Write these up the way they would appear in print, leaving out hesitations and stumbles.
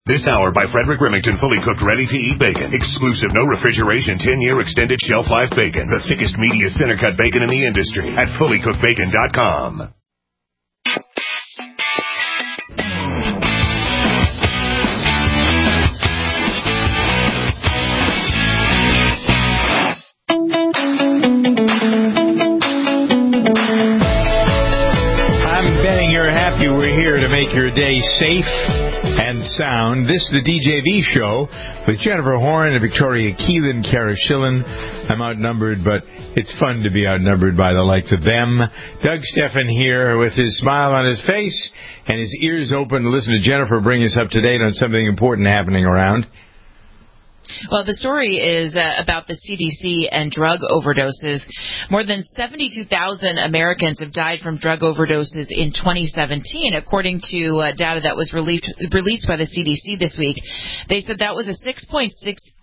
This hour by Frederick Remington, fully cooked, ready-to-eat bacon. Exclusive, no refrigeration, 10-year extended shelf life bacon. The thickest, meatiest, center-cut bacon in the industry at fullycookedbacon.com. We're here to make your day safe and sound. This is the DJV show with Jennifer Horn and Victoria Keelan, Kara Schillen. I'm outnumbered, but it's fun to be outnumbered by the likes of them. Doug Steffen here with his smile on his face and his ears open to listen to Jennifer bring us up to date on something important happening around. Well, the story is about the CDC and drug overdoses. More than 72,000 Americans have died from drug overdoses in 2017, according to data that was released by the CDC this week. They said that was a 6.6%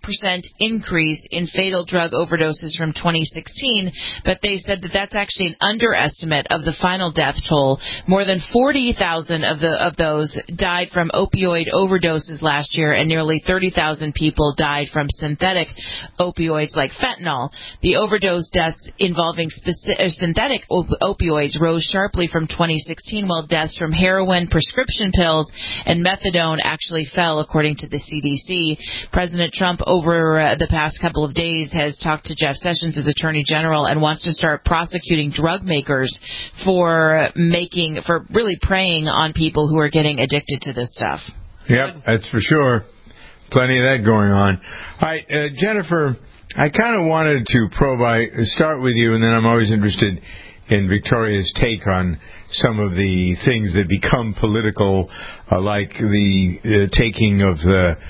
increase in fatal drug overdoses from 2016, but they said that that's actually an underestimate of the final death toll. More than 40,000 of those died from opioid overdoses last year, and nearly 30,000 people died from synthetic opioids like fentanyl. The overdose deaths involving synthetic opioids rose sharply from 2016, while deaths from heroin, prescription pills, and methadone actually fell, according to the CDC. President Trump, over the past couple of days, has talked to Jeff Sessions, as Attorney General, and wants to start prosecuting drug makers for really preying on people who are getting addicted to this stuff. Yep, that's for sure. Plenty of that going on. All right, Jennifer, I kind of wanted to start with you, and then I'm always interested in Victoria's take on some of the things that become political, like the taking of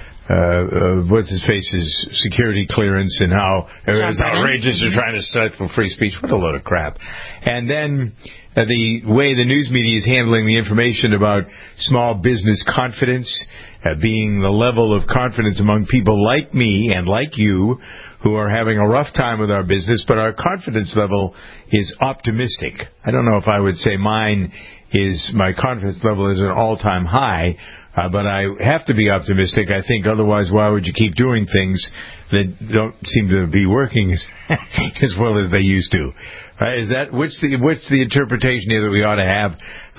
the what's-his-face's security clearance and how it's outrageous they're trying to stifle free speech. What a load of crap. And then the way the news media is handling the information about small business confidence, being the level of confidence among people like me and like you who are having a rough time with our business, but our confidence level is optimistic. I don't know if I would say my confidence level is an all-time high, but I have to be optimistic. I think otherwise, why would you keep doing things that don't seem to be working as well as they used to? What's the interpretation here that we ought to have?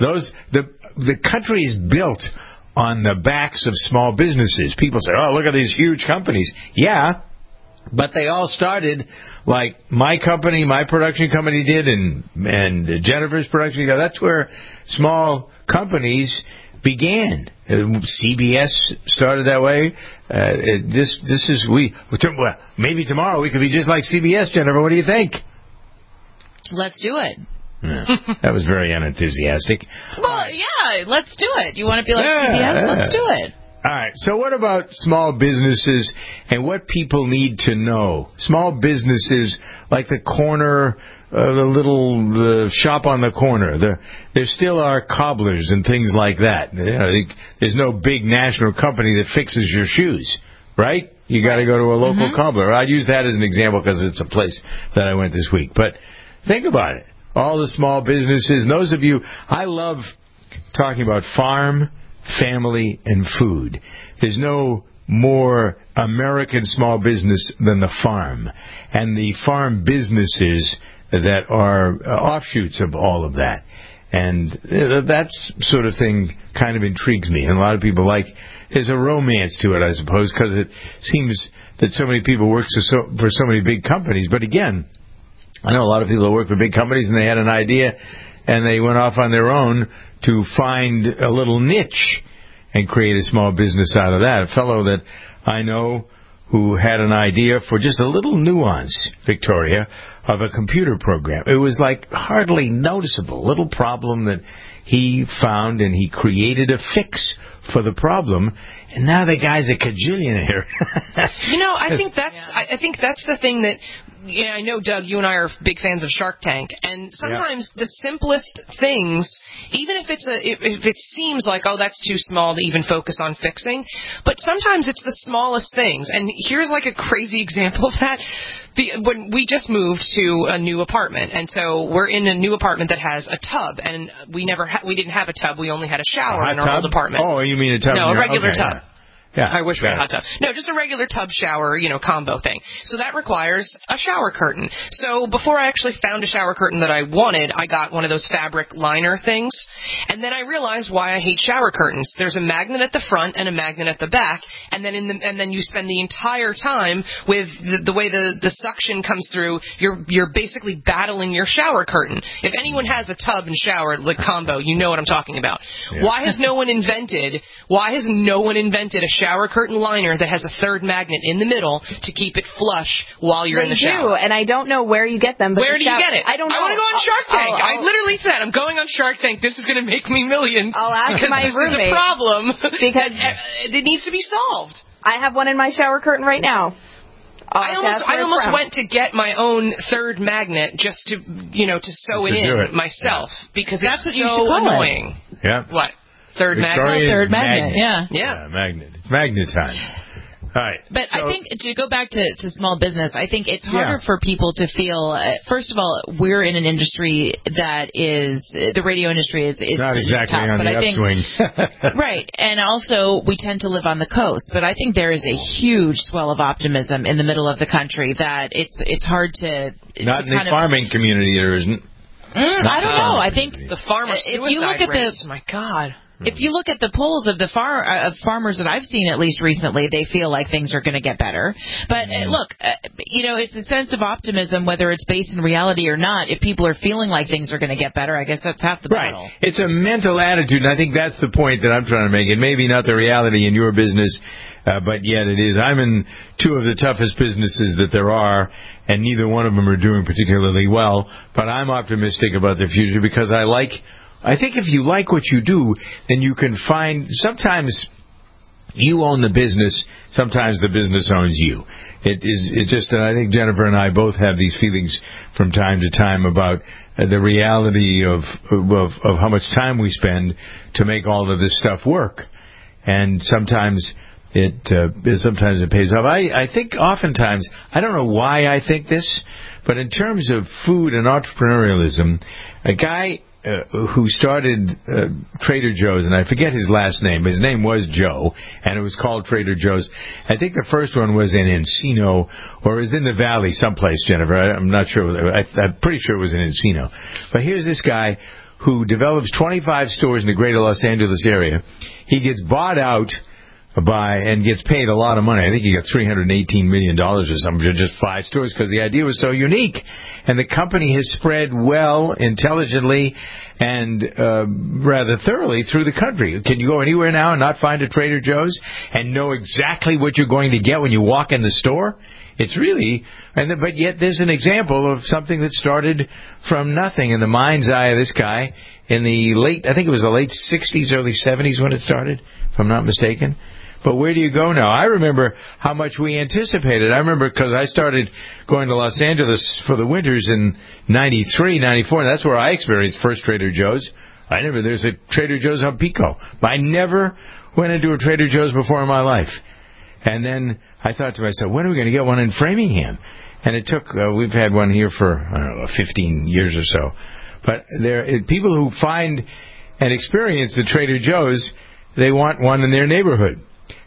The country is built on the backs of small businesses. People say, "Oh, look at these huge companies." Yeah, but they all started like my company, my production company did, and Jennifer's production. That's where small companies began. CBS started that way. Maybe tomorrow we could be just like CBS, Jennifer. What do you think? Let's do it. Yeah, that was very unenthusiastic. Well, yeah, let's do it. You want to be like CBS? Let's do it. All right. So what about small businesses and what people need to know? Small businesses like the corner, the little shop on the corner. There still are cobblers and things like that. There's no big national company that fixes your shoes, right? You got to go to a local cobbler. I use that as an example because it's a place that I went this week. But think about it. All the small businesses, and those of you, I love talking about farm, family, and food. There's no more American small business than the farm. And the farm businesses that are offshoots of all of that. And that sort of thing kind of intrigues me. And a lot of people there's a romance to it, I suppose, because it seems that so many people work for so many big companies. But again, I know a lot of people that work for big companies and they had an idea and they went off on their own to find a little niche and create a small business out of that. A fellow that I know who had an idea for just a little nuance, Victoria, of a computer program. It was like hardly noticeable, little problem that he found, and he created a fix for the problem, and now the guy's a cajillionaire. I think that's the thing that. Yeah, I know, Doug, you and I are big fans of Shark Tank, and sometimes the simplest things, even if it seems like, oh, that's too small to even focus on fixing, but sometimes it's the smallest things. And here's like a crazy example of that. When we just moved to a new apartment, and so we're in a new apartment that has a tub, and we didn't have a tub. We only had a shower in our old apartment. Oh, you mean a tub? No, a regular tub. Yeah, I wish we had a hot tub. No, just a regular tub shower, combo thing. So that requires a shower curtain. So before I actually found a shower curtain that I wanted, I got one of those fabric liner things. And then I realized why I hate shower curtains. There's a magnet at the front and a magnet at the back, and then you spend the entire time with the way the suction comes through. You're basically battling your shower curtain. If anyone has a tub and shower like combo, you know what I'm talking about. Yeah. Why has no one invented a shower curtain liner that has a third magnet in the middle to keep it flush while you're in the shower? And I don't know where you get them. But where do you get it? I don't know. I want to go on Shark Tank. I literally said, I'm going on Shark Tank. This is going to make me millions. I'll ask my roommate. This is a problem. Because it needs to be solved. I have one in my shower curtain right now. I almost went to get my own third magnet just to sew it in myself because that's it's what you so should call annoying. It. Yeah. What? Third magnet? Third magnet. Yeah, magnet. It's magnet time. All right. But I think to go back to small business, I think it's harder for people to feel. First of all, we're in an industry that is the radio industry is not exactly tough, on but the upswing. Right, and also we tend to live on the coast. But I think there is a huge swell of optimism in the middle of the country that it's hard to not in the farming community. There isn't. I don't know. I think the farmer suicide rates. My God. If you look at the polls of the farmers that I've seen, at least recently, they feel like things are going to get better. But look, it's a sense of optimism, whether it's based in reality or not. If people are feeling like things are going to get better, I guess that's half the battle. Right. It's a mental attitude, and I think that's the point that I'm trying to make. It may be not the reality in your business, but yet it is. I'm in two of the toughest businesses that there are, and neither one of them are doing particularly well. But I'm optimistic about the future because I think if you like what you do, then you can find, sometimes you own the business, sometimes the business owns you. It's just that I think Jennifer and I both have these feelings from time to time about the reality of how much time we spend to make all of this stuff work. And sometimes it pays off. I think oftentimes, I don't know why I think this, but in terms of food and entrepreneurialism, a guy who started Trader Joe's, and I forget his last name, but his name was Joe, and it was called Trader Joe's. I think the first one was in Encino, or it was in the Valley someplace, Jennifer. I'm not sure. I'm pretty sure it was in Encino. But here's this guy who develops 25 stores in the greater Los Angeles area. He gets bought out and gets paid a lot of money. I think he got $318 million or something for just 5 stores because the idea was so unique. And the company has spread well, intelligently, and rather thoroughly through the country. Can you go anywhere now and not find a Trader Joe's and know exactly what you're going to get when you walk in the store? It's really, but yet there's an example of something that started from nothing in the mind's eye of this guy in I think it was the late 60s, early 70s when it started, if I'm not mistaken. But where do you go now? I remember how much we anticipated. I remember because I started going to Los Angeles for the winters in 93, 94, and that's where I experienced first Trader Joe's. There's a Trader Joe's on Pico. But I never went into a Trader Joe's before in my life. And then I thought to myself, when are we going to get one in Framingham? And it took, we've had one here for, 15 years or so. But people who find and experience the Trader Joe's, they want one in their neighborhood.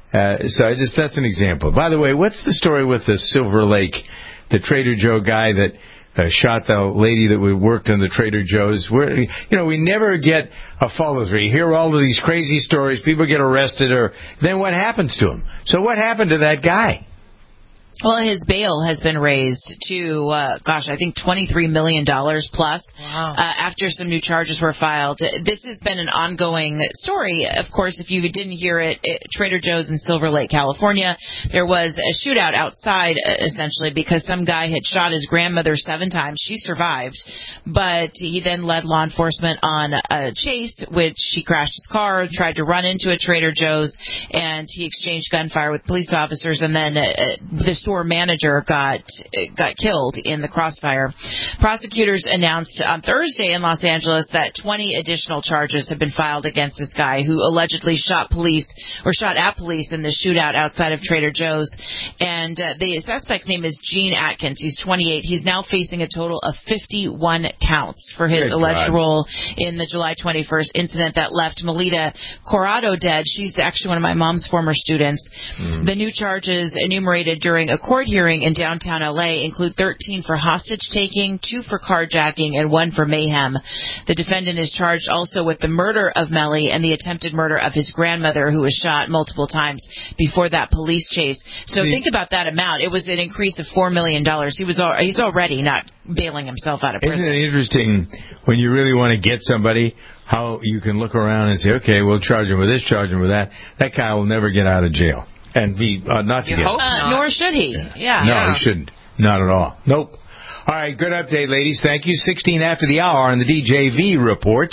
That's an example. By the way, what's the story with the Silver Lake, the Trader Joe guy that shot the lady that worked in the Trader Joe's? We never get a follow-through. You hear all of these crazy stories. People get arrested, then what happens to him? So what happened to that guy? Well, his bail has been raised to, I think $23 million plus. Wow. After some new charges were filed. This has been an ongoing story. Of course, if you didn't hear it, Trader Joe's in Silver Lake, California, there was a shootout outside, essentially, because some guy had shot his grandmother 7 times. She survived, but he then led law enforcement on a chase, which he crashed his car, tried to run into a Trader Joe's, and he exchanged gunfire with police officers, and then the story store manager got killed in the crossfire. Prosecutors announced on Thursday in Los Angeles that 20 additional charges have been filed against this guy who allegedly shot at police in the shootout outside of Trader Joe's. And the suspect's name is Gene Atkins. He's 28. He's now facing a total of 51 counts for his alleged role in the July 21st incident that left Melita Corrado dead. She's actually one of my mom's former students. The new charges enumerated during a court hearing in downtown L.A. include 13 for hostage-taking, 2 for carjacking, and 1 for mayhem. The defendant is charged also with the murder of Melly and the attempted murder of his grandmother, who was shot multiple times before that police chase. So think about that amount. It was an increase of $4 million. He's already not bailing himself out of prison. Isn't it interesting when you really want to get somebody, how you can look around and say, okay, we'll charge him with this, charge him with that. That guy will never get out of jail. And be not to get nor should he. Yeah. No, he shouldn't. Not at all. Nope. All right, good update, ladies. Thank you. 16 after the hour on the DJV report.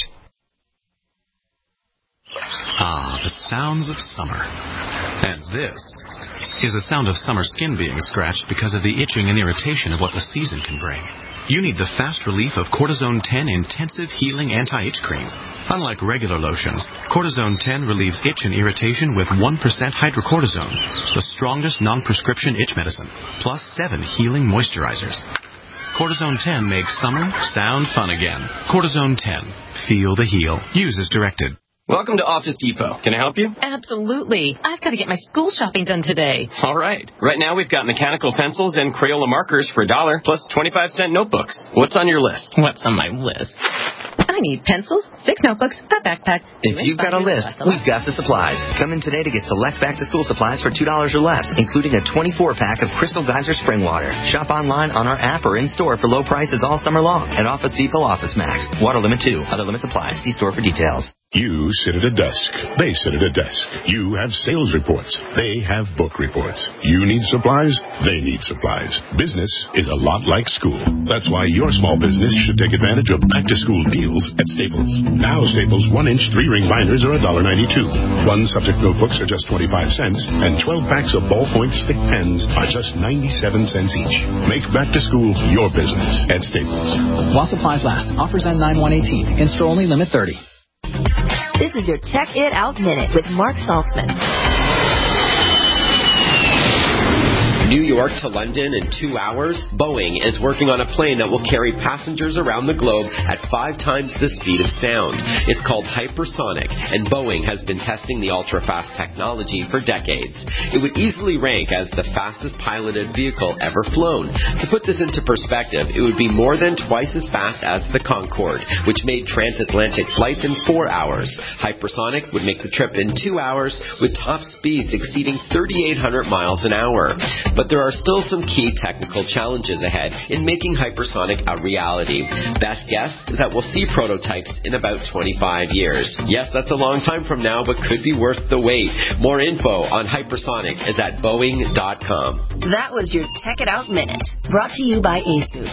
Ah, the sounds of summer. And this is the sound of summer skin being scratched because of the itching and irritation of what the season can bring. You need the fast relief of Cortisone 10 Intensive Healing Anti-Itch Cream. Unlike regular lotions, Cortisone 10 relieves itch and irritation with 1% hydrocortisone, the strongest non-prescription itch medicine, plus 7 healing moisturizers. Cortisone 10 makes summer sound fun again. Cortisone 10. Feel the heal. Use as directed. Welcome to Office Depot. Can I help you? Absolutely. I've got to get my school shopping done today. All right. Right now we've got mechanical pencils and Crayola markers for $1 plus 25-cent notebooks. What's on your list? What's on my list? I need pencils, 6 notebooks, a backpack. If you've got a list, we've got the supplies. Come in today to get select back-to-school supplies for $2 or less, including a 24-pack of Crystal Geyser Spring Water. Shop online on our app or in-store for low prices all summer long. At Office Depot Office Max. Water limit 2. Other limits apply. See store for details. You sit at a desk. They sit at a desk. You have sales reports. They have book reports. You need supplies. They need supplies. Business is a lot like school. That's why your small business should take advantage of back-to-school deals at Staples. Now Staples 1-inch 3-ring binders are $1.92. 1 subject notebooks are just 25 cents, and 12 packs of ballpoint stick pens are just 97 cents each. Make back-to-school your business at Staples. While supplies last. Offers end 9/1/18. In-store only. Limit 30. This is your Check It Out Minute with Mark Saltzman. New York to London in 2 hours? Boeing is working on a plane that will carry passengers around the globe at 5 times the speed of sound. It's called hypersonic, and Boeing has been testing the ultra-fast technology for decades. It would easily rank as the fastest piloted vehicle ever flown. To put this into perspective, it would be more than twice as fast as the Concorde, which made transatlantic flights in 4 hours. Hypersonic would make the trip in 2 hours with top speeds exceeding 3,800 miles an hour. But there are still some key technical challenges ahead in making hypersonic a reality. Best guess is that we'll see prototypes in about 25 years. Yes, that's a long time from now, but could be worth the wait. More info on hypersonic is at Boeing.com. That was your Check It Out Minute, brought to you by ASUS.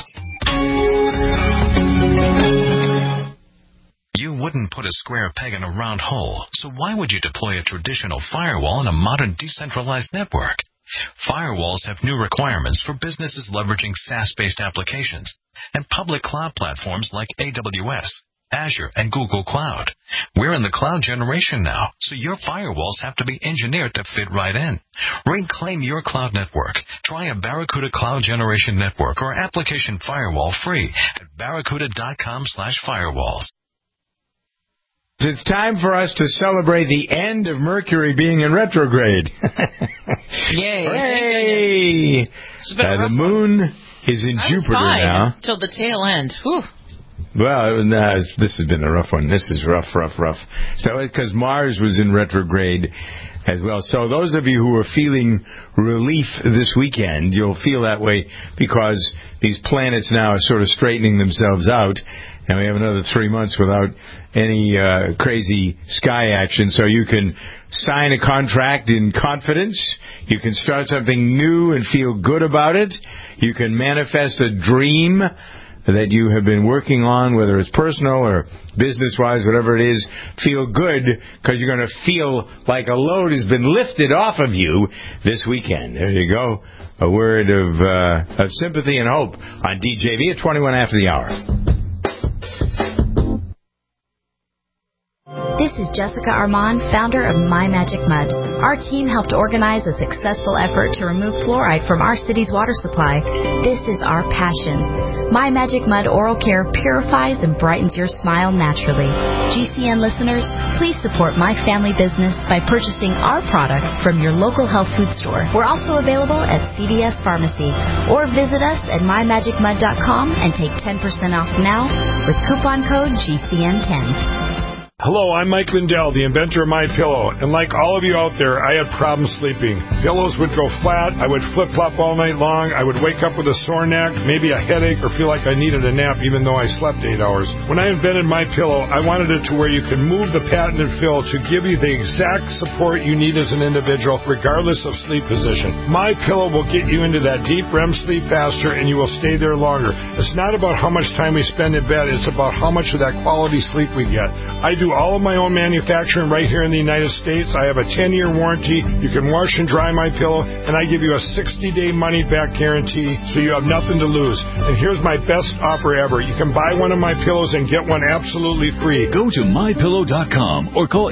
You wouldn't put a square peg in a round hole, so why would you deploy a traditional firewall in a modern decentralized network? Firewalls have new requirements for businesses leveraging SaaS-based applications and public cloud platforms like AWS, Azure, and Google Cloud. We're in the cloud generation now, so your firewalls have to be engineered to fit right in. Reclaim your cloud network. Try a Barracuda Cloud Generation Network or application firewall free at barracuda.com/firewalls. It's time for us to celebrate the end of Mercury being in retrograde. Yay. Hooray! The moon is in Jupiter now. Till the tail end. Whew. Well, this has been a rough one. This is rough. So, because Mars was in retrograde as well. So those of you who are feeling relief this weekend, you'll feel that way because these planets now are sort of straightening themselves out. And we have another 3 months without any crazy sky action. So you can sign a contract in confidence. You can start something new and feel good about it. You can manifest a dream that you have been working on, whether it's personal or business-wise, whatever it is, feel good, because you're going to feel like a load has been lifted off of you this weekend. There you go. A word of sympathy and hope on DJV at 21 after the hour. This is Jessica Armand, founder of My Magic Mud. Our team helped organize a successful effort to remove fluoride from our city's water supply. This is our passion. My Magic Mud Oral Care purifies and brightens your smile naturally. GCN listeners, please support my family business by purchasing our product from your local health food store. We're also available at CVS Pharmacy, or visit us at mymagicmud.com and take 10% off now with coupon code GCN10. Hello, I'm Mike Lindell, the inventor of MyPillow, and like all of you out there, I had problems sleeping. Pillows would go flat, I would flip-flop all night long, I would wake up with a sore neck, maybe a headache, or feel like I needed a nap even though I slept 8 hours. When I invented MyPillow, I wanted it to where you could move the patented fill to give you the exact support you need as an individual, regardless of sleep position. MyPillow will get you into that deep REM sleep faster, and you will stay there longer. It's not about how much time we spend in bed, it's about how much of that quality sleep we get. I do all of my own manufacturing right here in the United States. I have a 10-year warranty. You can wash and dry my pillow, and I give you a 60-day money-back guarantee, so you have nothing to lose. And here's my best offer ever. You can buy one of my pillows and get one absolutely free. Go to mypillow.com or call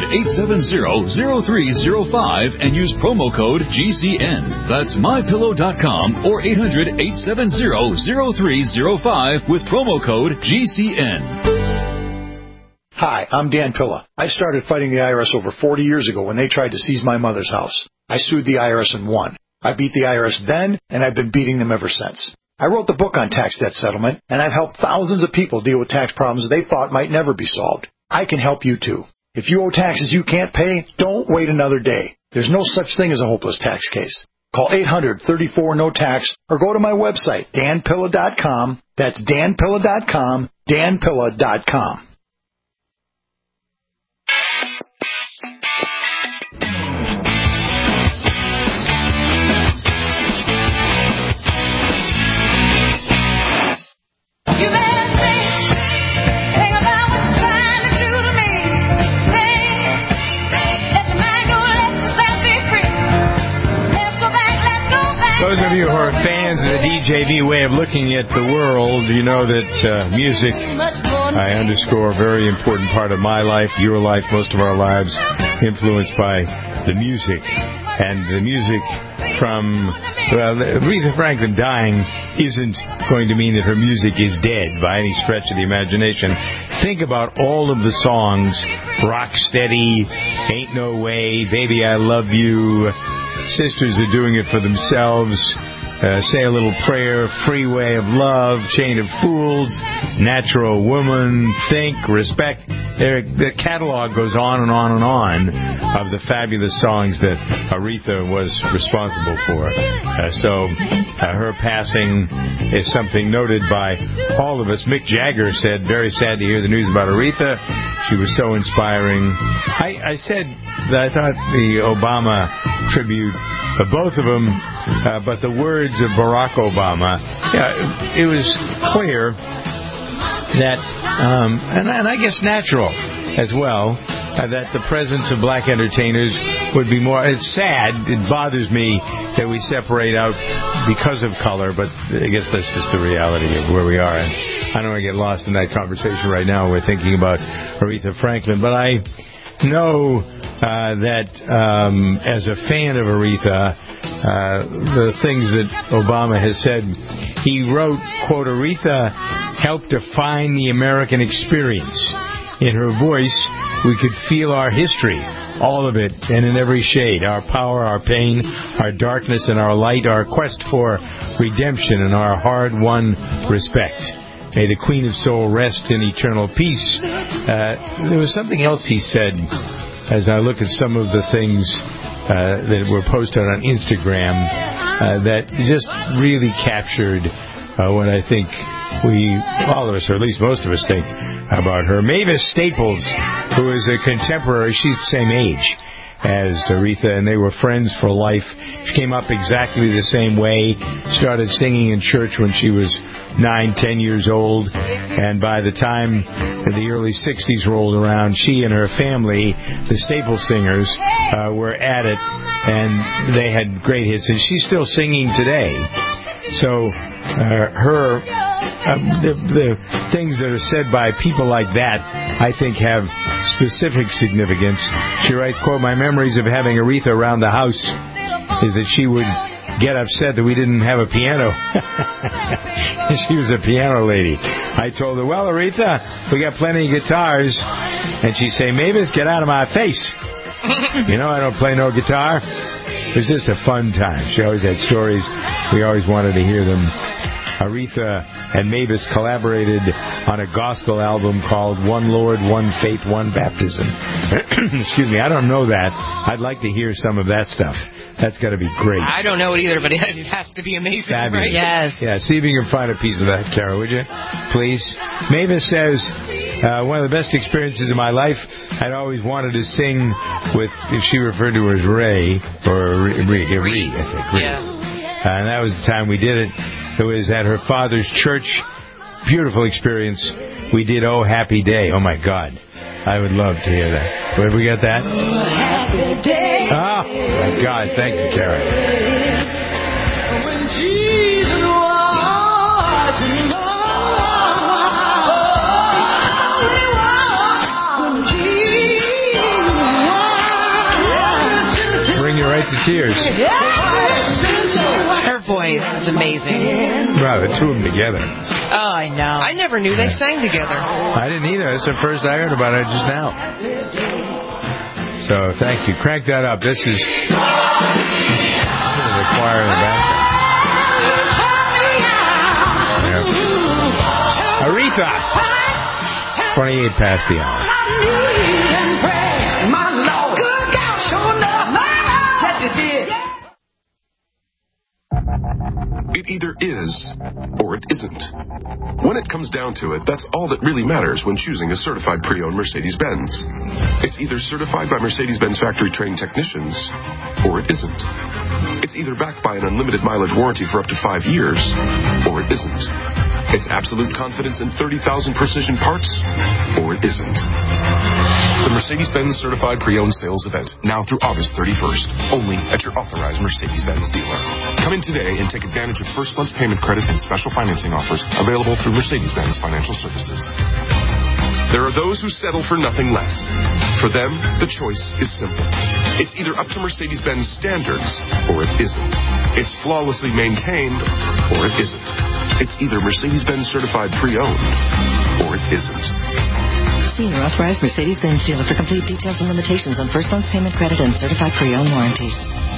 800-870-0305 and use promo code GCN. That's mypillow.com or 800-870-0305 with promo code GCN. Hi, I'm Dan Pilla. I started fighting the IRS over 40 years ago when they tried to seize my mother's house. I sued the IRS and won. I beat the IRS then, and I've been beating them ever since. I wrote the book on tax debt settlement, and I've helped thousands of people deal with tax problems they thought might never be solved. I can help you too. If you owe taxes you can't pay, don't wait another day. There's no such thing as a hopeless tax case. Call 800-34-NO-TAX or go to my website, danpilla.com. That's danpilla.com, danpilla.com. Those of you who are fans of the DJV way of looking at the world, you know that music, I underscore, a very important part of my life, your life, most of our lives, influenced by the music. And the music from Aretha Franklin dying isn't going to mean that her music is dead by any stretch of the imagination. Think about all of the songs, Rock Steady, Ain't No Way, Baby I Love You, Sisters Are Doing It For Themselves, Say a Little Prayer, Freeway of Love, Chain of Fools, Natural Woman, Think, Respect. The catalog goes on and on and on of the fabulous songs that Aretha was responsible for. Her passing is something noted by all of us. Mick Jagger said, very sad to hear the news about Aretha. She was so inspiring. I said that I thought the Obama tribute, both of them, but the words of Barack Obama, it was clear that, and I guess natural as well, that the presence of black entertainers would be more. It's sad. It bothers me that we separate out because of color, but I guess that's just the reality of where we are. And I don't want to get lost in that conversation right now. We're thinking about Aretha Franklin, but I know that as a fan of Aretha, the things that Obama has said, he wrote, quote, Aretha helped define the American experience. In her voice, we could feel our history, all of it, and in every shade, our power, our pain, our darkness, and our light, our quest for redemption, and our hard-won respect. May the Queen of Soul rest in eternal peace. There was something else he said as I look at some of the things that were posted on Instagram that just really captured what I think all of us, or at least most of us, think about her. Mavis Staples, who is a contemporary, she's the same age as Aretha, and they were friends for life. She came up exactly the same way, started singing in church when she was 9-10 years old, and by the time the early 60s rolled around, she and her family, the Staple Singers, were at it, and they had great hits, and she's still singing today. So the things that are said by people like that, I think, have specific significance. She writes, quote, "My memories of having Aretha around the house is that she would get upset that we didn't have a piano." She was a piano lady. I told her, "Well, Aretha, we got plenty of guitars." And she'd say, "Mavis, get out of my face. You know I don't play no guitar." It was just a fun time. She always had stories. We always wanted to hear them. Aretha and Mavis collaborated on a gospel album called One Lord, One Faith, One Baptism. Excuse me, I don't know that. I'd like to hear some of that stuff. That's got to be great. I don't know it either, but it has to be amazing, Fabulous. right? Yes. Yeah, see if you can find a piece of that, Kara, would you? Please. Mavis says, one of the best experiences of my life, I'd always wanted to sing with, if she referred to her as Ray, or Ree, I think. Ree. Yeah. And that was the time we did it. It was at her father's church. Beautiful experience. We did Oh Happy Day. Oh, my God. I would love to hear that. Where we got that? Oh, happy day. Oh, my God. Thank you, Karen. When Jesus was in love. Bring you right to tears. Her voice is amazing. Wow, the two of them together. Oh, I know. I never knew they sang together. I didn't either. That's the first I heard about it just now. So, thank you. Crank that up. This is the choir in the background. Yep. Aretha. 28 past the hour. It either is or it isn't. When it comes down to it, that's all that really matters when choosing a certified pre-owned Mercedes-Benz. It's either certified by Mercedes-Benz factory-trained technicians or it isn't. It's either backed by an unlimited mileage warranty for up to 5 years or it isn't. It's absolute confidence in 30,000 precision parts or it isn't. The Mercedes-Benz Certified Pre-Owned Sales Event, now through August 31st, only at your authorized Mercedes-Benz dealer. Come in today and take advantage of first month's payment credit and special financing offers available through Mercedes-Benz Financial Services. There are those who settle for nothing less. For them, the choice is simple. It's either up to Mercedes-Benz standards or it isn't. It's flawlessly maintained or it isn't. It's either Mercedes-Benz Certified Pre-Owned or it isn't. See your authorized Mercedes-Benz dealer for complete details and limitations on first month payment credit and certified pre-owned warranties.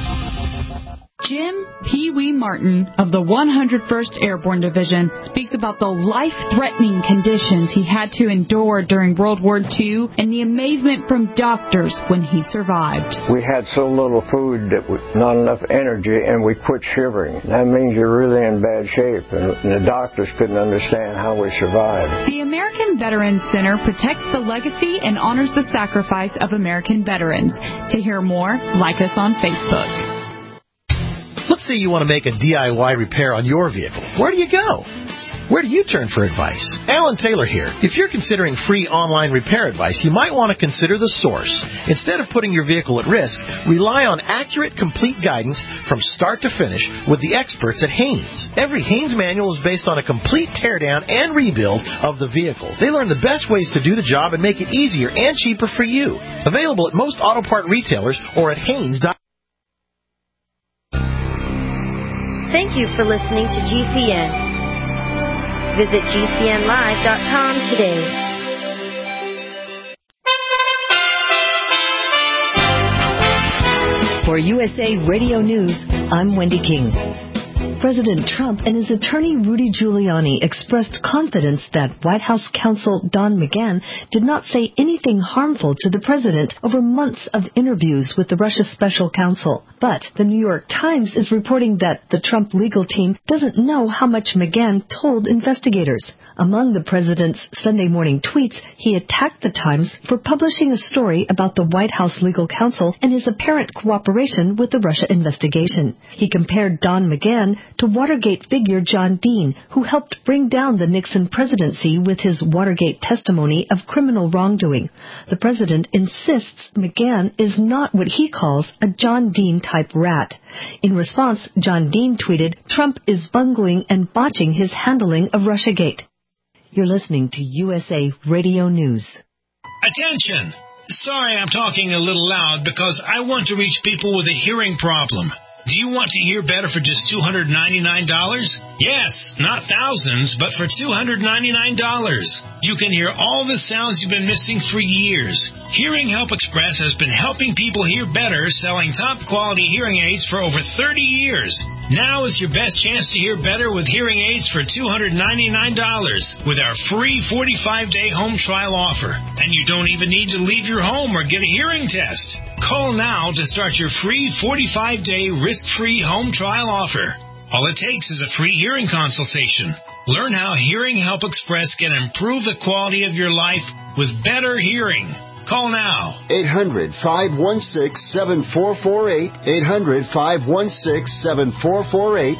Jim Pee Wee Martin of the 101st Airborne Division speaks about the life-threatening conditions he had to endure during World War II and the amazement from doctors when he survived. We had so little food that not enough energy, and we quit shivering. That means you're really in bad shape, and the doctors couldn't understand how we survived. The American Veterans Center protects the legacy and honors the sacrifice of American veterans. To hear more, like us on Facebook. Let's say you want to make a DIY repair on your vehicle. Where do you go? Where do you turn for advice? Alan Taylor here. If you're considering free online repair advice, you might want to consider The Source. Instead of putting your vehicle at risk, rely on accurate, complete guidance from start to finish with the experts at Haynes. Every Haynes manual is based on a complete teardown and rebuild of the vehicle. They learn the best ways to do the job and make it easier and cheaper for you. Available at most auto part retailers or at Haynes.com. Thank you for listening to GCN. Visit GCNlive.com today. For USA Radio News, I'm Wendy King. President Trump and his attorney Rudy Giuliani expressed confidence that White House counsel Don McGahn did not say anything harmful to the president over months of interviews with the Russia special counsel. But the New York Times is reporting that the Trump legal team doesn't know how much McGahn told investigators. Among the president's Sunday morning tweets, he attacked the Times for publishing a story about the White House legal counsel and his apparent cooperation with the Russia investigation. He compared Don McGahn to Watergate figure John Dean, who helped bring down the Nixon presidency with his Watergate testimony of criminal wrongdoing. The president insists McGahn is not what he calls a John Dean-type rat. In response, John Dean tweeted, "Trump is bungling and botching his handling of Russiagate." You're listening to USA Radio News. Attention! Sorry I'm talking a little loud because I want to reach people with a hearing problem. Do you want to hear better for just $299? Yes, not thousands, but for $299. You can hear all the sounds you've been missing for years. Hearing Help Express has been helping people hear better, selling top-quality hearing aids for over 30 years. Now is your best chance to hear better with hearing aids for $299 with our free 45-day home trial offer. And you don't even need to leave your home or get a hearing test. Call now to start your free 45-day risk-free home trial offer. All it takes is a free hearing consultation. Learn how Hearing Help Express can improve the quality of your life with better hearing. Call now. 800-516-7448. 800-516-7448.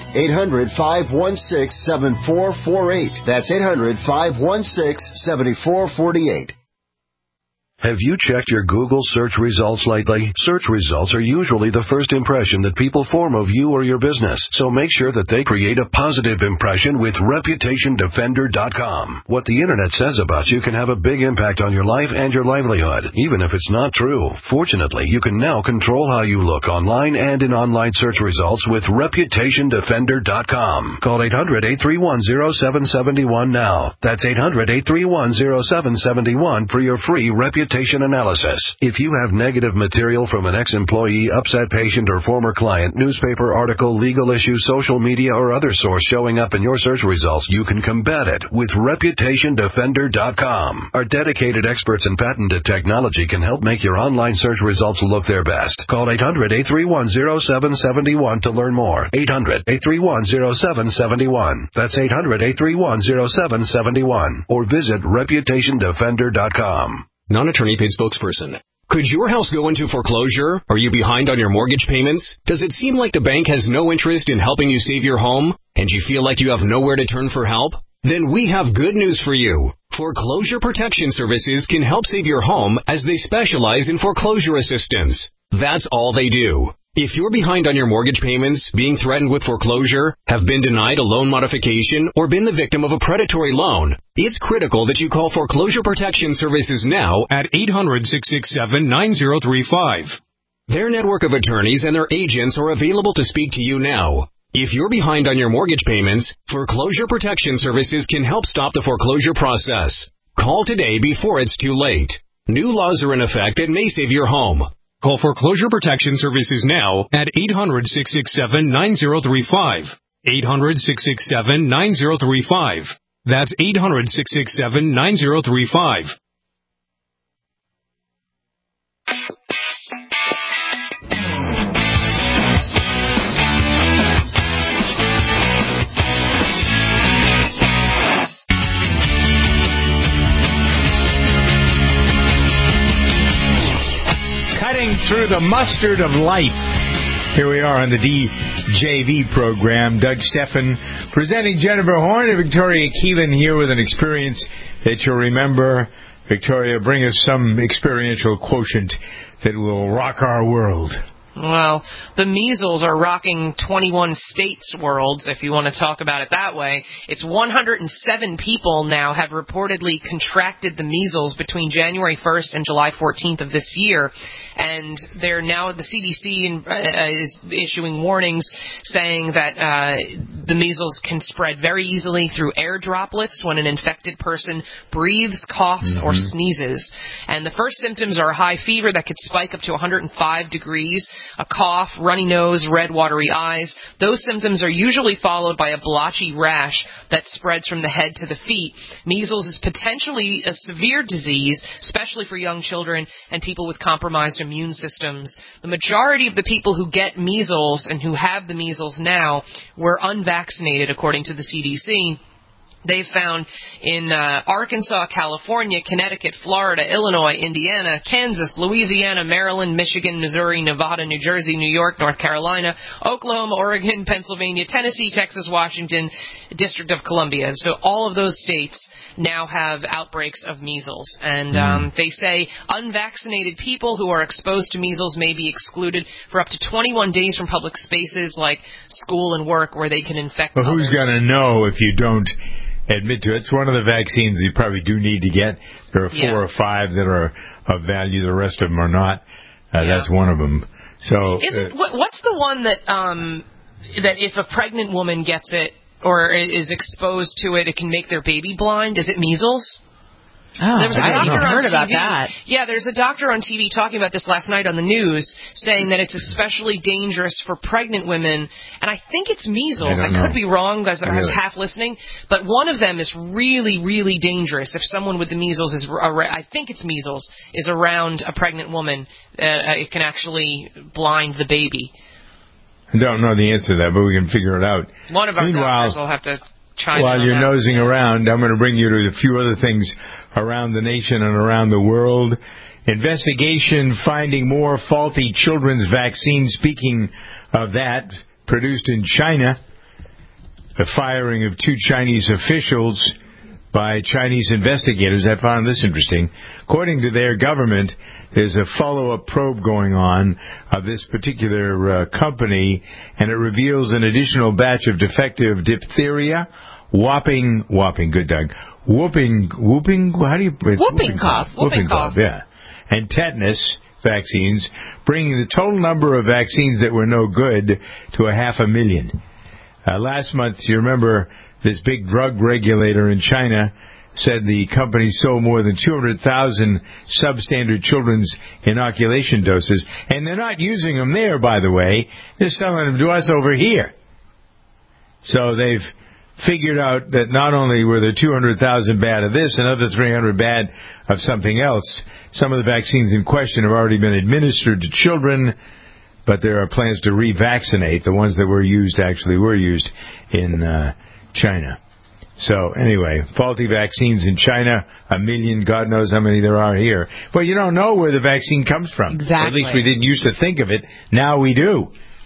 800-516-7448. That's 800-516-7448. Have you checked your Google search results lately? Search results are usually the first impression that people form of you or your business, so make sure that they create a positive impression with ReputationDefender.com. What the Internet says about you can have a big impact on your life and your livelihood, even if it's not true. Fortunately, you can now control how you look online and in online search results with ReputationDefender.com. Call 800-831-0771 now. That's 800-831-0771 for your free reputation analysis. If you have negative material from an ex-employee, upset patient, or former client, newspaper article, legal issue, social media, or other source showing up in your search results, you can combat it with ReputationDefender.com. Our dedicated experts in patented technology can help make your online search results look their best. Call 800-831-0771 to learn more. 800-831-0771. That's 800-831-0771. Or visit ReputationDefender.com. Non-attorney paid spokesperson. Could your house go into foreclosure? Are you behind on your mortgage payments? Does it seem like the bank has no interest in helping you save your home? And you feel like you have nowhere to turn for help? Then we have good news for you. Foreclosure Protection Services can help save your home as they specialize in foreclosure assistance. That's all they do. If you're behind on your mortgage payments, being threatened with foreclosure, have been denied a loan modification, or been the victim of a predatory loan, it's critical that you call Foreclosure Protection Services now at 800-667-9035. Their network of attorneys and their agents are available to speak to you now. If you're behind on your mortgage payments, Foreclosure Protection Services can help stop the foreclosure process. Call today before it's too late. New laws are in effect that may save your home. Call Foreclosure Protection Services now at 800-667-9035. 800-667-9035. That's 800-667-9035. Through the mustard of life. Here we are on the DJV program. Doug Steffen presenting Jennifer Horn and Victoria Keelan here with an experience that you'll remember. Victoria, bring us some experiential quotient that will rock our world. Well, the measles are rocking 21 states' worlds, if you want to talk about it that way. It's 107 people now have reportedly contracted the measles between January 1st and July 14th of this year. And they're now, the CDC is issuing warnings saying that the measles can spread very easily through air droplets when an infected person breathes, coughs, or sneezes. And the first symptoms are a high fever that could spike up to 105 degrees. a cough, runny nose, red, watery eyes. Those symptoms are usually followed by a blotchy rash that spreads from the head to the feet. Measles is potentially a severe disease, especially for young children and people with compromised immune systems. The majority of the people who get measles and who have the measles now were unvaccinated, according to the CDC. They found in Arkansas, California, Connecticut, Florida, Illinois, Indiana, Kansas, Louisiana, Maryland, Michigan, Missouri, Nevada, New Jersey, New York, North Carolina, Oklahoma, Oregon, Pennsylvania, Tennessee, Texas, Washington, District of Columbia. So all of those states now have outbreaks of measles. And they say unvaccinated people who are exposed to measles may be excluded for up to 21 days from public spaces like school and work where they can infect others. Who's going to know if you don't admit to it? It's one of the vaccines you probably do need to get. There are 4 or 5 that are of value. The rest of them are not. That's one of them. So, what's the one that that if a pregnant woman gets it or is exposed to it, it can make their baby blind? Is it measles? Oh, there was a I doctor haven't heard on about TV. that. Yeah, there's a doctor on TV talking about this last night on the news, saying that it's especially dangerous for pregnant women. And I think it's measles. I could be wrong because I was half listening. But one of them is really, really dangerous. If someone with the measles is, I think it's measles, is around a pregnant woman, it can actually blind the baby. I don't know the answer to that, but we can figure it out. One of our doctors will have to chime in. While you're on that. nosing around, I'm going to bring you to a few other things around the nation and around the world. Investigation finding more faulty children's vaccines. Speaking of that, produced in China. The firing of 2 Chinese officials by Chinese investigators. I found this interesting. According to their government, there's a follow-up probe going on of this particular company, and it reveals an additional batch of defective diphtheria, whooping cough, yeah, and tetanus vaccines, bringing the total number of vaccines that were no good to 500,000. Last month, you remember, this big drug regulator in China said the company sold more than 200,000 substandard children's inoculation doses, and they're not using them there, by the way. They're selling them to us over here. So they've figured out that not only were there 200,000 bad of this, another 300 bad of something else. Some of the vaccines in question have already been administered to children, but there are plans to revaccinate. The ones that were used actually were used in China. So anyway, faulty vaccines in China, 1 million, God knows how many there are here. But you don't know where the vaccine comes from. Exactly. Or at least we didn't used to think of it. Now we do.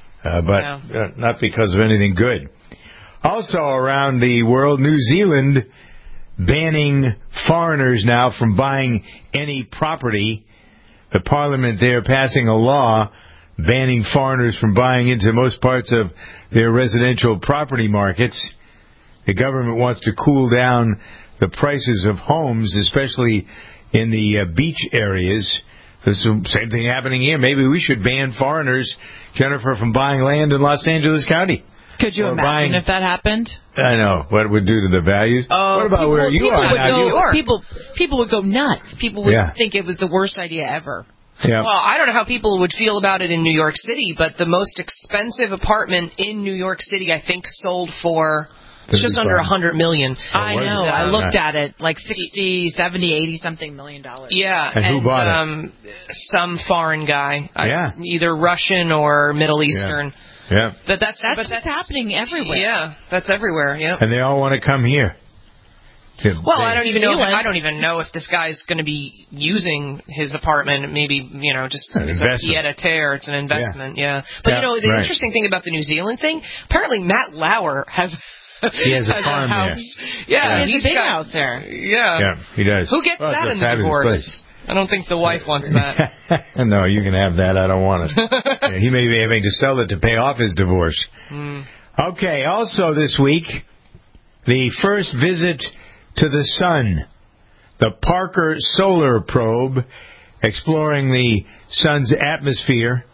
But not because of anything good. Also around the world, New Zealand banning foreigners now from buying any property. The parliament there passing a law banning foreigners from buying into most parts of their residential property markets. The government wants to cool down the prices of homes, especially in the beach areas. There's the same thing happening here. Maybe we should ban foreigners, Jennifer, from buying land in Los Angeles County. Could you imagine if that happened? I know. What it would do to the values. What about where you are now? People would go nuts. People would think it was the worst idea ever. Yeah. Well, I don't know how people would feel about it in New York City, but the most expensive apartment in New York City, I think, sold for just under $100 million. I know. I looked at it, like 60, 70, 80 something $million. Yeah. And who bought it? Some foreign guy. Either Russian or Middle Eastern. Yeah. But that's what's happening everywhere. Yeah, that's everywhere. Yeah. And they all want to come here. Well, I don't even know if this guy's going to be using his apartment. Maybe just it's a pied-à-terre. It's an investment. Yeah. But the interesting thing about the New Zealand thing, apparently Matt Lauer has. He has a farm house. there. Yeah, he's a big house there. Yeah. Yeah, he does. Who gets that in the divorce? Place. I don't think the wife wants that. No, you can have that. I don't want it. He may be having to sell it to pay off his divorce. Okay, also this week, the first visit to the Sun. The Parker Solar Probe, exploring the Sun's atmosphere.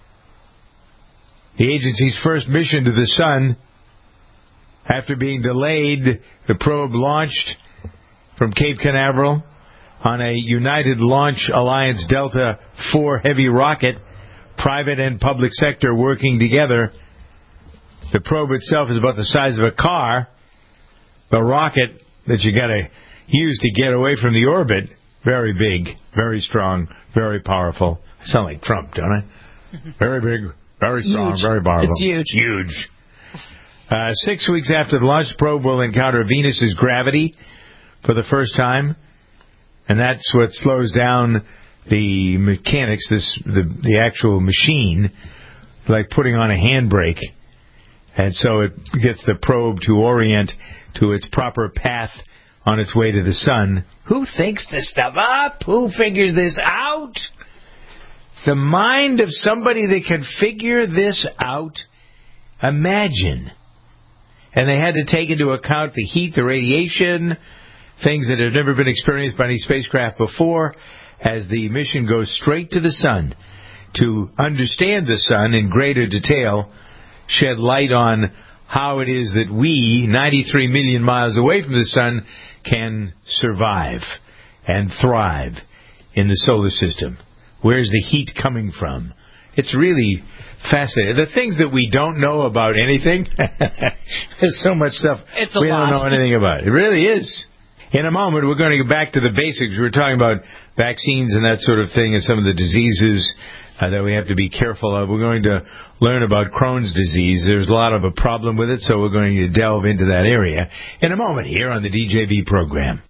The agency's first mission to the Sun. After being delayed, the probe launched from Cape Canaveral on a United Launch Alliance Delta IV Heavy rocket private and public sector working together. The probe itself is about the size of a car. The rocket that you got to use to get away from the orbit, very big, very strong, very powerful. I sound like Trump, don't I? Very big, very strong, Huge. very powerful. It's huge. Huge. 6 weeks after the launch, the probe will encounter Venus's gravity for the first time, and that's what slows down the mechanics, the actual machine, like putting on a handbrake. And so it gets the probe to orient to its proper path on its way to the sun. Who thinks this stuff up? Who figures this out? The mind of somebody that can figure this out. Imagine. And they had to take into account the heat, the radiation, things that have never been experienced by any spacecraft before, as the mission goes straight to the sun to understand the sun in greater detail, shed light on how it is that we, 93 million miles away from the sun, can survive and thrive in the solar system. Where's the heat coming from? It's really fascinating. The things that we don't know about anything, there's so much stuff we don't know anything about. It really is. In a moment, we're going to go back to the basics. We were talking about vaccines and that sort of thing and some of the diseases that we have to be careful of. We're going to learn about Crohn's disease. There's a lot of a problem with it, so we're going to delve into that area in a moment here on the DJB program.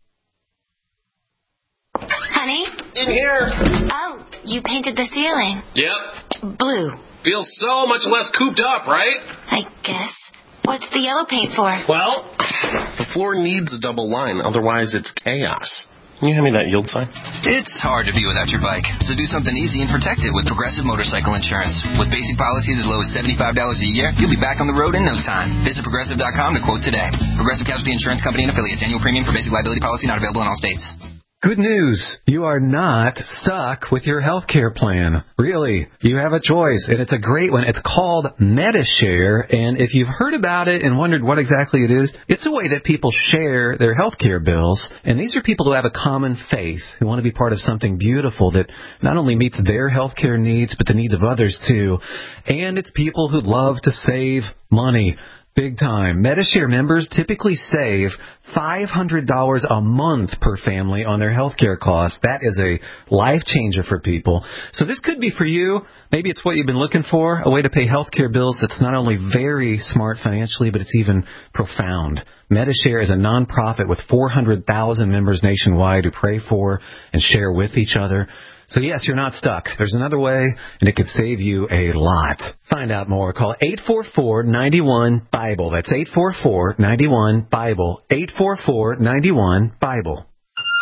Honey? In here. Oh, you painted the ceiling. Yep. Blue. Feels so much less cooped up, right? I guess. What's the yellow paint for? Well, the floor needs a double line, otherwise it's chaos. Can you hand me that yield sign? It's hard to be without your bike, so do something easy and protect it with Progressive Motorcycle Insurance. With basic policies as low as $75 a year, you'll be back on the road in no time. Visit Progressive.com to quote today. Progressive Casualty Insurance Company and affiliates. Annual premium for basic liability policy not available in all states. Good news. You are not stuck with your health care plan. Really. You have a choice, and it's a great one. It's called Medi-Share, and if you've heard about it and wondered what exactly it is, it's a way that people share their health care bills, and these are people who have a common faith, who want to be part of something beautiful that not only meets their health care needs, but the needs of others too. And it's people who love to save money. Big time. Medi-Share members typically save $500 a month per family on their health care costs. That is a life changer for people. So this could be for you. Maybe it's what you've been looking for, a way to pay health care bills that's not only very smart financially, but it's even profound. Medi-Share is a nonprofit with 400,000 members nationwide who pray for and share with each other. So yes, you're not stuck. There's another way, and it could save you a lot. Find out more. Call 844-91-BIBLE. That's 844-91-BIBLE. 844-91-BIBLE.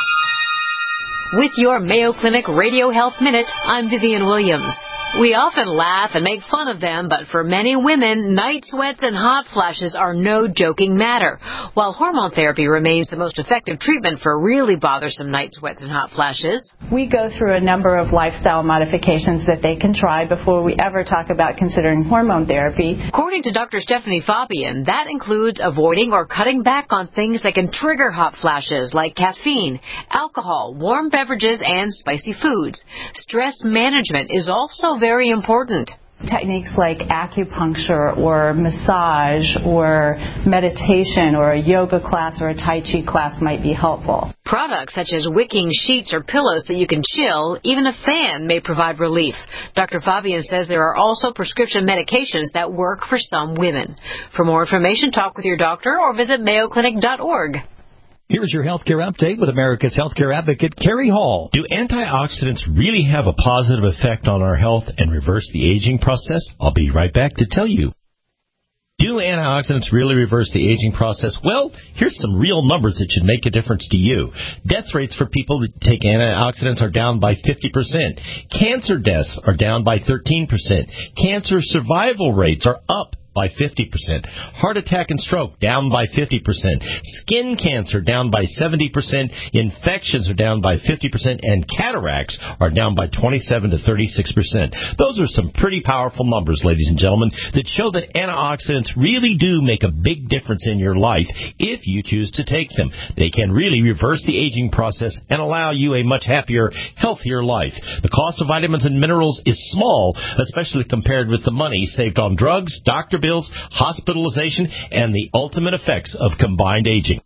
With your Mayo Clinic Radio Health Minute, I'm Vivian Williams. We often laugh and make fun of them, but for many women, night sweats and hot flashes are no joking matter. While hormone therapy remains the most effective treatment for really bothersome night sweats and hot flashes, we go through a number of lifestyle modifications that they can try before we ever talk about considering hormone therapy. According to Dr. Stephanie Fabian, that includes avoiding or cutting back on things that can trigger hot flashes like caffeine, alcohol, warm beverages, and spicy foods. Stress management is also very important. Techniques like acupuncture or massage or meditation or a yoga class or a Tai Chi class might be helpful. Products such as wicking sheets or pillows that you can chill, even a fan may provide relief. Dr. Fabian says there are also prescription medications that work for some women. For more information, talk with your doctor or visit mayoclinic.org. Here's your healthcare update with America's healthcare advocate, Kerry Hall. Do antioxidants really have a positive effect on our health and reverse the aging process? I'll be right back to tell you. Do antioxidants really reverse the aging process? Well, here's some real numbers that should make a difference to you. Death rates for people who take antioxidants are down by 50%. Cancer deaths are down by 13%. Cancer survival rates are up by 50%. Heart attack and stroke down by 50%. Skin cancer down by 70%. Infections are down by 50%. And cataracts are down by 27 to 36%. Those are some pretty powerful numbers, ladies and gentlemen, that show that antioxidants really do make a big difference in your life if you choose to take them. They can really reverse the aging process and allow you a much happier, healthier life. The cost of vitamins and minerals is small, especially compared with the money saved on drugs, doctor bills, hospitalization, and the ultimate effects of combined aging.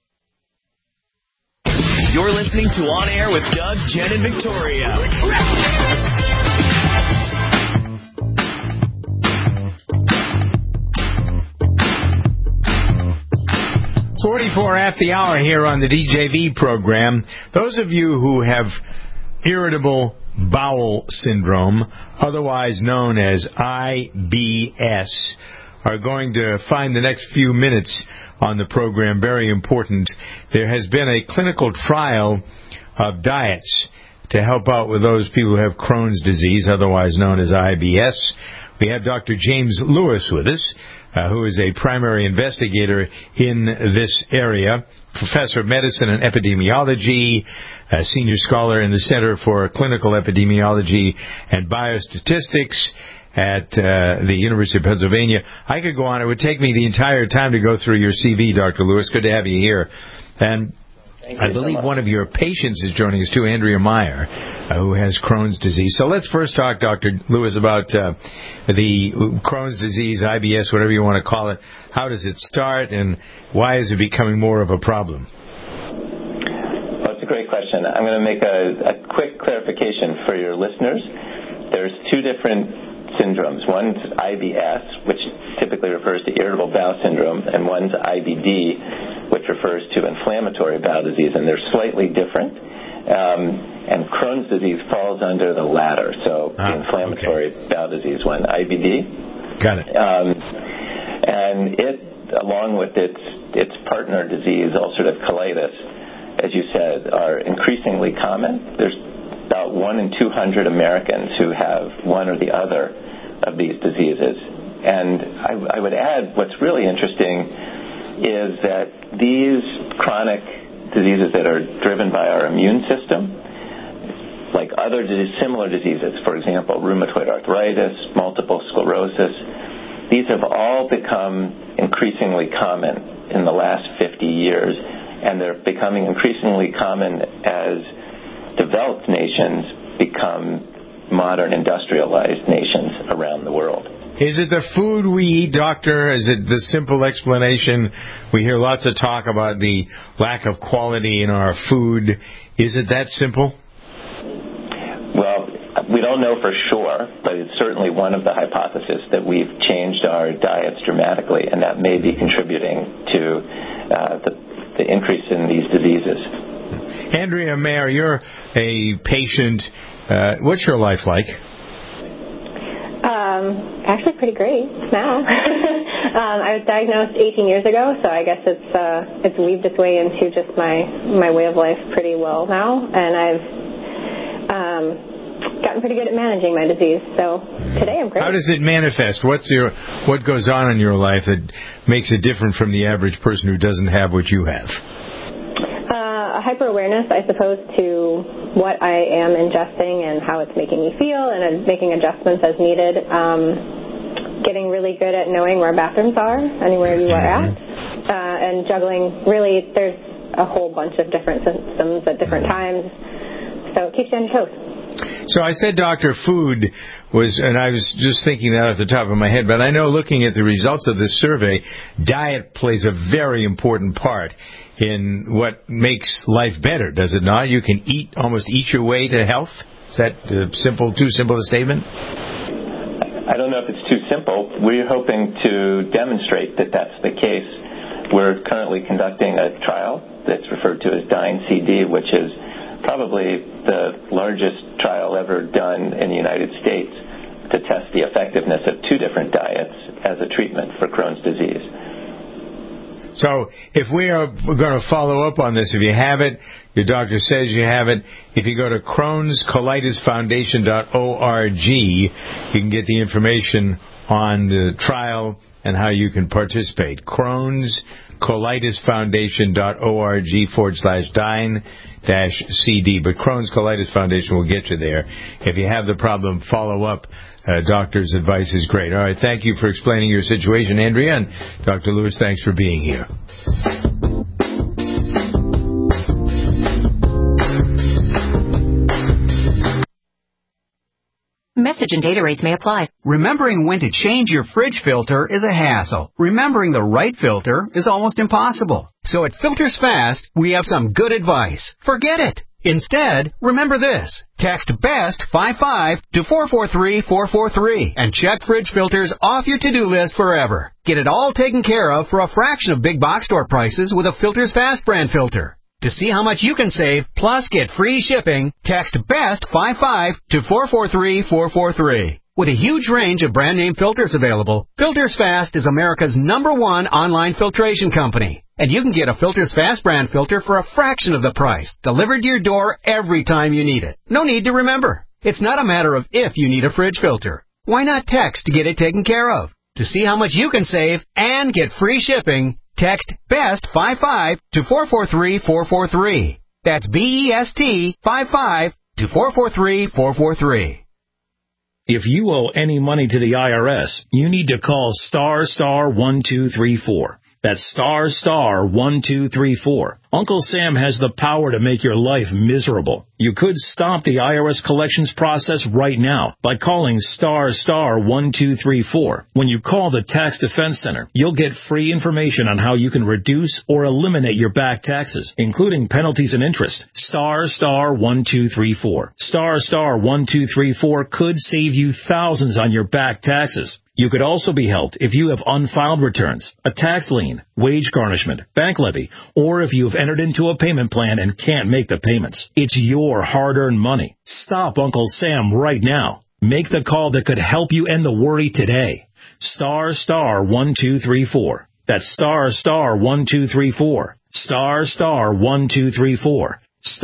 You're listening to On Air with Doug, Jen, and Victoria. 44 after the hour here on the DJV program. Those of you who have irritable bowel syndrome, otherwise known as IBS, are going to find the next few minutes on the program very important. There has been a clinical trial of diets to help out with those people who have Crohn's disease, otherwise known as IBS. We have Dr. James Lewis with us, who is a primary investigator in this area, professor of medicine and epidemiology, a senior scholar in the Center for Clinical Epidemiology and Biostatistics at the University of Pennsylvania. I could go on. It would take me the entire time to go through your CV, Dr. Lewis. Good to have you here. And I believe one of your patients is joining us, too, Andrea Meyer, who has Crohn's disease. So let's first talk, Dr. Lewis, about the Crohn's disease, IBS, whatever you want to call it. How does it start, and why is it becoming more of a problem? Well, it's a great question. I'm going to make a quick clarification for your listeners. There's two different syndromes. One's IBS, which typically refers to irritable bowel syndrome, and one's IBD, which refers to inflammatory bowel disease, and they're slightly different. And Crohn's disease falls under the latter, so the inflammatory bowel disease one, IBD. Got it. And it, along with its partner disease, ulcerative colitis, as you said, are increasingly common. There's about 1 in 200 Americans who have one or the other of these diseases. And I would add, what's really interesting is that these chronic diseases that are driven by our immune system, like other similar diseases, for example, rheumatoid arthritis, multiple sclerosis, these have all become increasingly common in the last 50 years, and they're becoming increasingly common as developed nations become modern industrialized nations around the world. Is it the food we eat, doctor? Is it the simple explanation? We hear lots of talk about the lack of quality in our food. Is it that simple? Well, we don't know for sure, but it's certainly one of the hypotheses that we've changed our diets dramatically, and that may be contributing to the increase in these diseases. Andrea Meyer, you're a patient. What's your life like? Actually pretty great now. I was diagnosed 18 years ago, so I guess it's weaved its way into just my way of life pretty well now, and I've gotten pretty good at managing my disease. So today I'm great. How does it manifest? What goes on in your life that makes it different from the average person who doesn't have what you have? A hyper-awareness, I suppose, to what I am ingesting and how it's making me feel, and making adjustments as needed. Getting really good at knowing where bathrooms are, anywhere you are at, and juggling. Really, there's a whole bunch of different symptoms at different times, so it keeps you on your toes. So I said, Doctor, food was, and I was just thinking that off the top of my head, but I know looking at the results of this survey, diet plays a very important part in what makes life better, does it not? You can almost eat your way to health? Is that too simple a statement? I don't know if it's too simple. We're hoping to demonstrate that that's the case. We're currently conducting a trial that's referred to as DINE-CD, which is probably the largest trial ever done in the United States to test the effectiveness of two different diets as a treatment for Crohn's disease. So if we are going to follow up on this, if you have it, your doctor says you have it, if you go to Crohn'sColitisFoundation.org, you can get the information on the trial and how you can participate. Crohn's Colitis Foundation.org/dine-CD. But Crohn's Colitis Foundation will get you there. If you have the problem, follow up. Doctor's advice is great. All right, thank you for explaining your situation, Andrea. And Dr. Lewis, thanks for being here. Message and data rates may apply. Remembering when to change your fridge filter is a hassle. Remembering the right filter is almost impossible. So at Filters Fast, we have some good advice. Forget it. Instead, remember this. Text BEST55 to 443-443 and check fridge filters off your to-do list forever. Get it all taken care of for a fraction of big box store prices with a Filters Fast brand filter. To see how much you can save, plus get free shipping, text BEST55 to 443-443. With a huge range of brand name filters available, Filters Fast is America's #1 online filtration company. And you can get a Filters Fast brand filter for a fraction of the price, delivered to your door every time you need it. No need to remember. It's not a matter of if you need a fridge filter. Why not text to get it taken care of? To see how much you can save and get free shipping, text BEST55 to 443-443. That's BEST55 to 443-443. If you owe any money to the IRS, you need to call *1234. That's *1234. Uncle Sam has the power to make your life miserable. You could stop the IRS collections process right now by calling *1234. When you call the Tax Defense Center, you'll get free information on how you can reduce or eliminate your back taxes, including penalties and interest. *1234. *1234 could save you thousands on your back taxes. You could also be helped if you have unfiled returns, a tax lien, wage garnishment, bank levy, or if you have entered into a payment plan and can't make the payments. It's your hard-earned money. Stop Uncle Sam right now. Make the call that could help you end the worry today. *1234. That's *1234. *1234.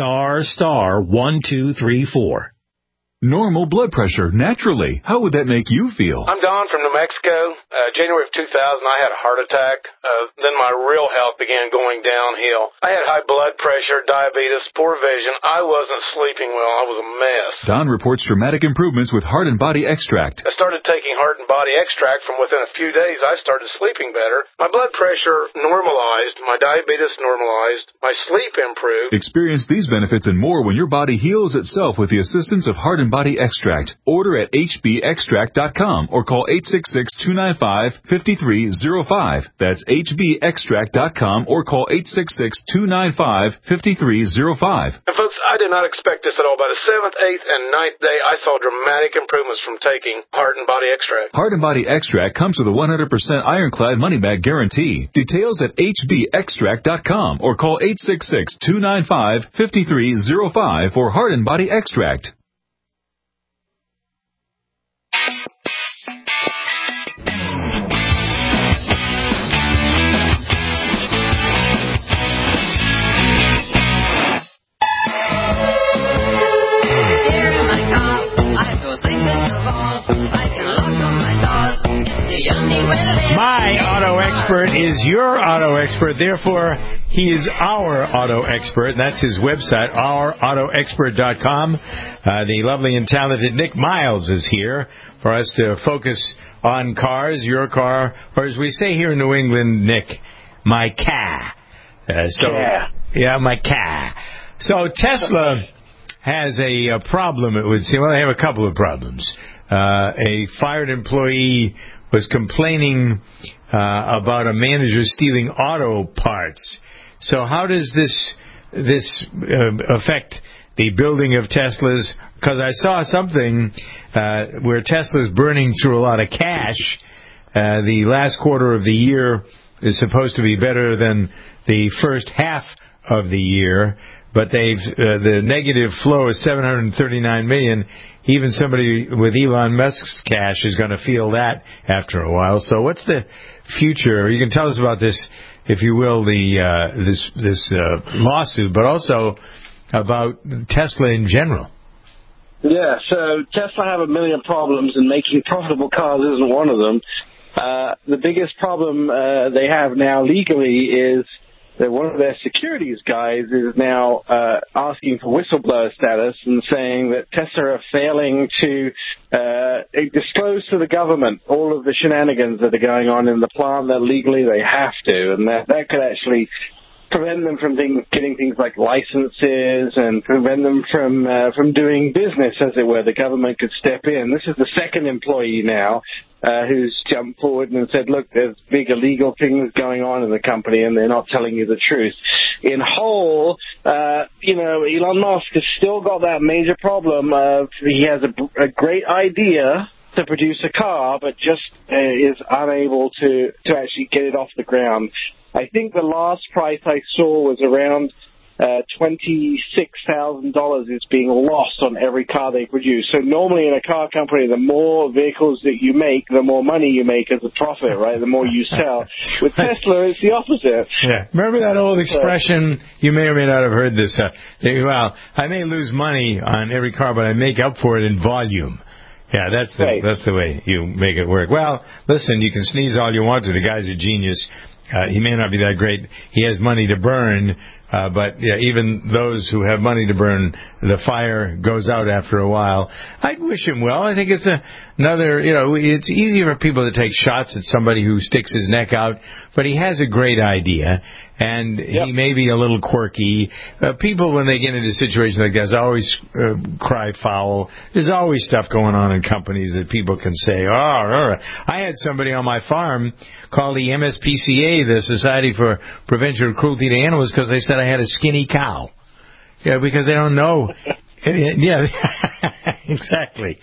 *1234. Normal blood pressure, naturally. How would that make you feel? I'm Don from New Mexico. January of 2000, I had a heart attack. Then my real health began going downhill. I had high blood pressure, diabetes, poor vision. I wasn't sleeping well. I was a mess. Don reports dramatic improvements with Heart and Body Extract. I started taking Heart and Body Extract. From within a few days, I started sleeping better. My blood pressure normalized. My diabetes normalized. My sleep improved. Experience these benefits and more when your body heals itself with the assistance of Heart and Body Extract. Order at hbextract.com or call 866-295-5305. That's hbextract.com or call 866-295-5305. And folks, I did not expect this at all. By the 7th, 8th, and 9th day, I saw dramatic improvements from taking Heart and Body Extract. Heart and Body Extract comes with a 100% ironclad money-back guarantee. Details at hbextract.com or call 866-295-5305 for Heart and Body Extract. My auto expert is your auto expert. Therefore, he is our auto expert. And that's his website, ourautoexpert.com. The lovely and talented Nick Miles is here for us to focus on cars, your car, or as we say here in New England, Nick, my car. Yeah, my car. So Tesla has a problem, it would seem. Well, they have a couple of problems. A fired employee was complaining about a manager stealing auto parts. So how does this affect the building of Teslas? Because I saw something where Tesla's burning through a lot of cash. The last quarter of the year is supposed to be better than the first half of the year, but the negative flow is $739 million. Even somebody with Elon Musk's cash is going to feel that after a while. So what's the future? You can tell us about this, if you will, this lawsuit, but also about Tesla in general. Yeah, so Tesla have a million problems, and making profitable cars isn't one of them. The biggest problem they have now legally is that one of their securities guys is now asking for whistleblower status and saying that Tesla are failing to disclose to the government all of the shenanigans that are going on in the plant that legally they have to, and that could actually prevent them from getting things like licenses and prevent them from doing business, as it were. The government could step in. This is the second employee now who's jumped forward and said, look, there's big illegal things going on in the company and they're not telling you the truth. In whole, Elon Musk has still got that major problem of he has a great idea to produce a car, but just is unable to actually get it off the ground. I think the last price I saw was around $26,000 is being lost on every car they produce. So normally in a car company, the more vehicles that you make, the more money you make as a profit, right? The more you sell. With Tesla, it's the opposite. Yeah. Remember that old expression? You may or may not have heard this. Well, I may lose money on every car, but I make up for it in volume. Yeah, that's the way you make it work. Well, listen, you can sneeze all you want to. The guy's a genius. He may not be that great. He has money to burn, but yeah, even those who have money to burn, the fire goes out after a while. I'd wish him well. I think it's another, it's easy for people to take shots at somebody who sticks his neck out, but he has a great idea, and he may be a little quirky. People, when they get into situations like this, always cry foul. There's always stuff going on in companies that people can say, I had somebody on my farm call the MSPCA, the Society for Prevention of Cruelty to Animals, because they said I had a skinny cow. Yeah, because they don't know. Yeah, exactly.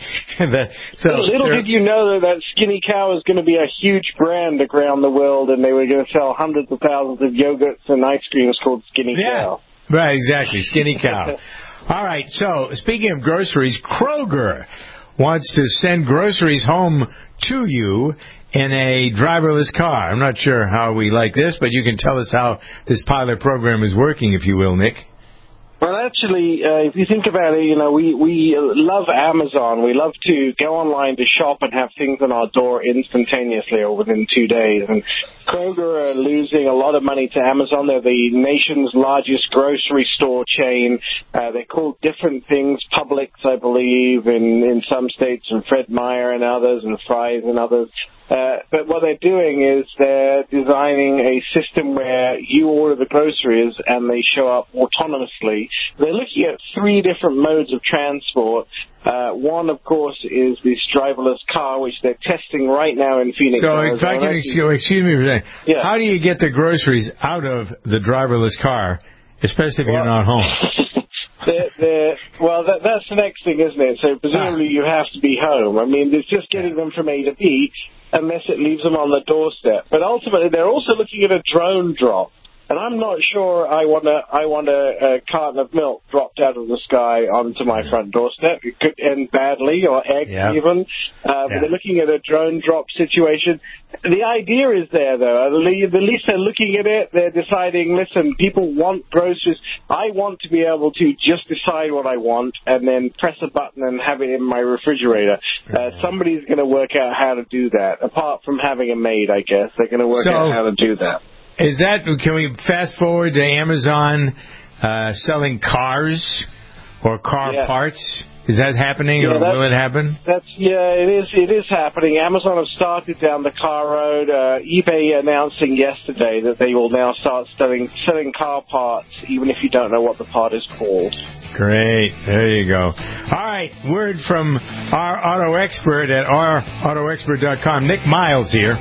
Little did you know that skinny cow is going to be a huge brand around the world, and they were going to sell hundreds of thousands of yogurts and ice creams called Skinny Cow. Right, exactly, Skinny Cow. All right, so speaking of groceries, Kroger wants to send groceries home to you in a driverless car. I'm not sure how we like this, but you can tell us how this pilot program is working, if you will, Nick. Well, actually, if you think about it, we love Amazon. We love to go online to shop and have things on our door instantaneously or within 2 days. And Kroger are losing a lot of money to Amazon. They're the nation's largest grocery store chain. They're called different things, Publix, I believe, in some states, and Fred Meyer and others, and Fry's and others. But what they're doing is they're designing a system where you order the groceries and they show up autonomously. They're looking at 3 different modes of transport. One, of course, is this driverless car, which they're testing right now in Phoenix. So, if I can excuse me for saying, how do you get the groceries out of the driverless car, especially if you're not home? Well, that's the next thing, isn't it? So presumably you have to be home. I mean, it's just getting them from A to B, unless it leaves them on the doorstep. But ultimately, they're also looking at a drone drop. And I'm not sure I want a carton of milk dropped out of the sky onto my front doorstep. It could end badly, or eggs even. But they're looking at a drone drop situation. The idea is there, though. At least they're looking at it. They're deciding, listen, people want groceries. I want to be able to just decide what I want and then press a button and have it in my refrigerator. Somebody's going to work out how to do that. Apart from having a maid, I guess. They're going to work out how to do that. Can we fast forward to Amazon selling cars or car parts? Is that happening, or will it happen? It is happening. Amazon have started down the car road. eBay announcing yesterday that they will now start selling car parts, even if you don't know what the part is called. Great. There you go. All right. Word from our auto expert at ourautoexpert.com. Nick Miles here.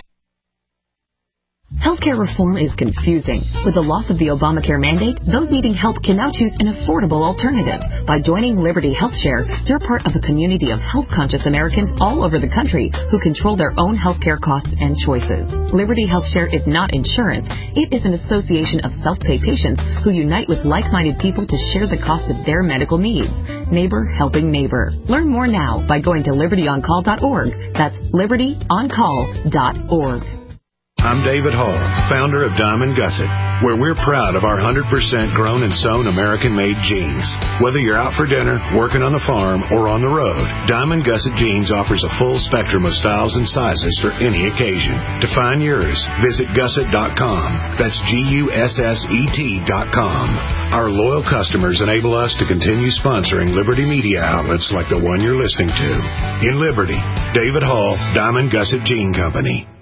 Healthcare reform is confusing. With the loss of the Obamacare mandate, those needing help can now choose an affordable alternative. By joining Liberty HealthShare, you're part of a community of health-conscious Americans all over the country who control their own healthcare costs and choices. Liberty HealthShare is not insurance. It is an association of self-pay patients who unite with like-minded people to share the cost of their medical needs. Neighbor helping neighbor. Learn more now by going to libertyoncall.org. That's libertyoncall.org. I'm David Hall, founder of Diamond Gusset, where we're proud of our 100% grown and sewn American-made jeans. Whether you're out for dinner, working on the farm, or on the road, Diamond Gusset Jeans offers a full spectrum of styles and sizes for any occasion. To find yours, visit gusset.com. That's GUSSET.com. Our loyal customers enable us to continue sponsoring Liberty media outlets like the one you're listening to. In Liberty, David Hall, Diamond Gusset Jean Company.